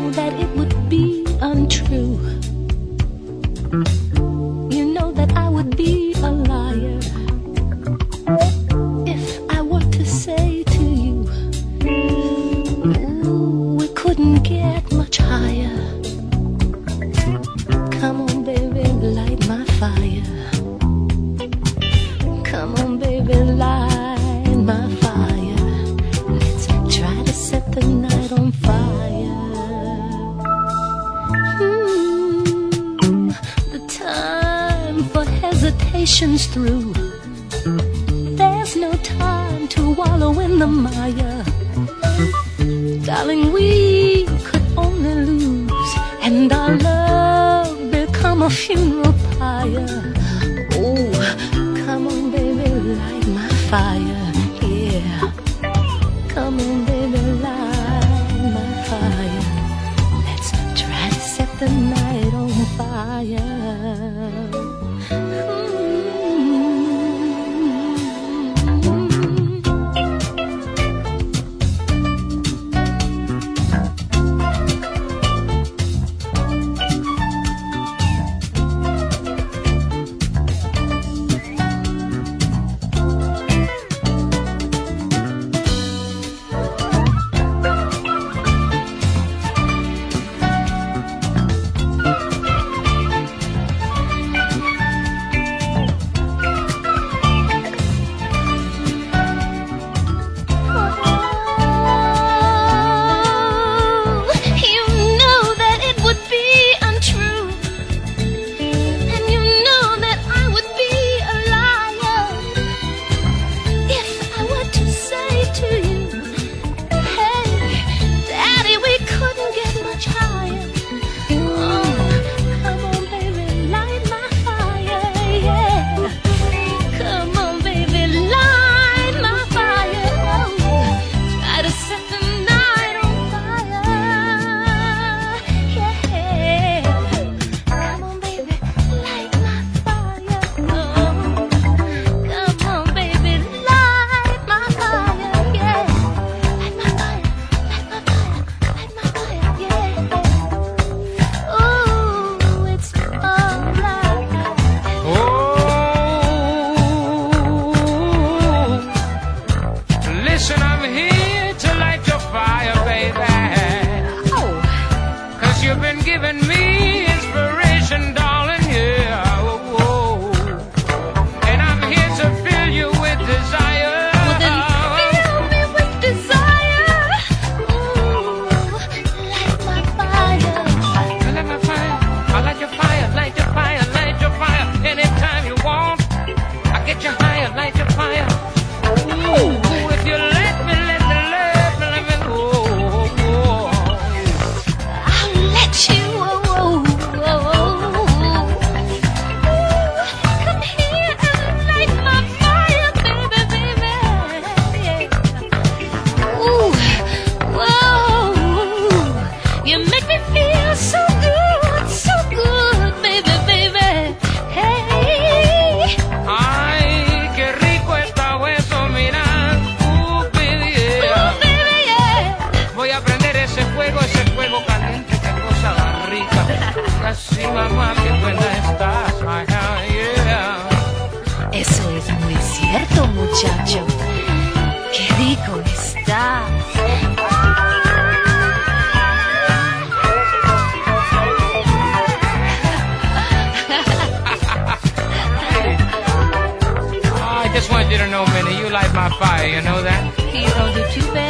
that it would be untrue. You know that I would be a liar if I were to say to you, ooh, we couldn't get much higher. Come on, baby, light my fire. Come on, baby, light my fire. Let's try to set the night on fire. The time for hesitation's through. There's no time to wallow in the mire. Darling, we could only lose, and our love become a funeral pyre. Oh, come on, baby, light my fire. Yeah, come on, baby, light my fire. Let's try to set the night on fire. Muchacho, qué rico estás. I just want you to know, Minnie, you light my fire, you know that? You don't do too bad.